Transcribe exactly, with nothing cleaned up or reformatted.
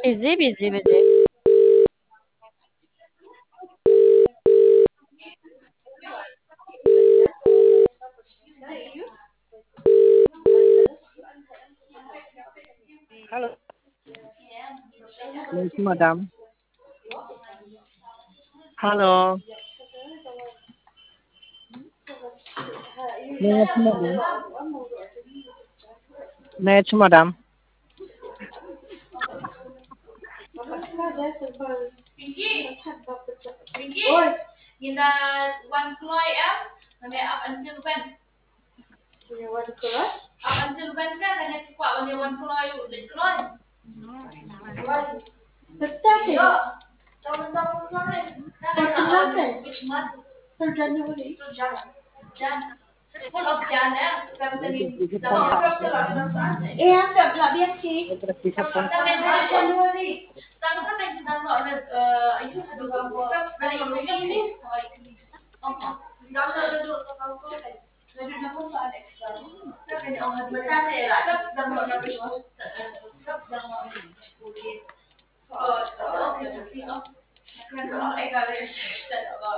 Busy, busy, busy. Hello. Yes, madam. Hello. Yes, madam. Yes, madam. Vicky, in the one Kloy em, kami up until when? Up until when kan? Kami kuat kami one Kloy, Kloy. Yo, tahun-tahun kemarin. Kan which month? Till January. Till Jan. Jan. Full of Jan ya. Kami tadi download. Eh, Feb lah biar sih. Kami January. Tahu kan yang download eh itu sudah Feb dari ini. Download dulu kalau kau kan. Jadi aku soal extra. Kan yang orang bertanya lah. Feb download dari Feb download. Oh, okay. Kan kalau ekor